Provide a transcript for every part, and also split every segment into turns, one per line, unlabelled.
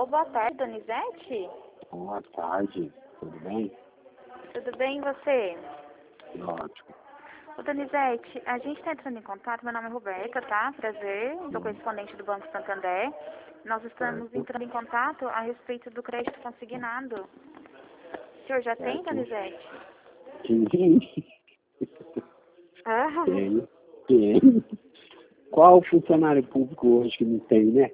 Alô, boa tarde, Donizete?
Boa tarde, tudo bem?
Tudo bem e você?
Ótimo.
Ô, Donizete, a gente está entrando em contato, meu nome é Roberta, tá? Prazer, sou correspondente do Banco Santander. Nós estamos
Certo.
entrando em contato a respeito do crédito consignado. O senhor já tem,
Certo.
Donizete?
Sim.
Ah,
Tem. Tem. Qual funcionário público hoje que não tem, né?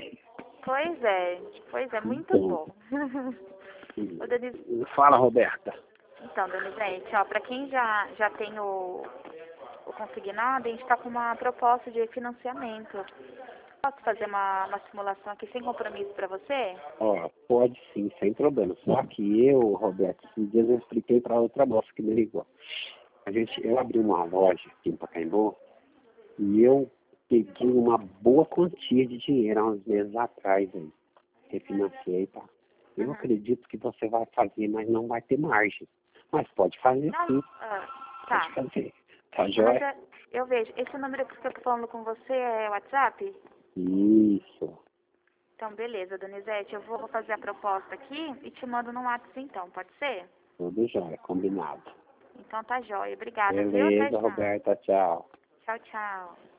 pois é, muito
Então,
bom. Ô,
fala, Roberta.
Então, Donizete, ó, para quem já tem o consignado, a gente está com uma proposta de financiamento. Posso fazer uma simulação aqui sem compromisso para você?
Ó, pode sim, sem problema. Só que eu, Roberto, esses dias eu expliquei para outra moça que me ligou. Eu abri uma loja aqui em Pacaembu e eu peguei uma boa quantia de dinheiro há uns meses atrás aí. Refinanciei, tá? Eu acredito que você vai fazer, mas não vai ter margem. Mas pode fazer sim,
Tá.
pode fazer. Tá
Mas
joia?
eu vejo, esse número que eu tô falando com você é WhatsApp?
Isso.
Então, beleza, Donizete, eu vou fazer a proposta aqui e te mando no WhatsApp então, pode ser?
Tudo jóia, combinado.
Então tá jóia. Obrigada, viu? Até
Beleza,
já.
Roberta, tchau.
Tchau, tchau.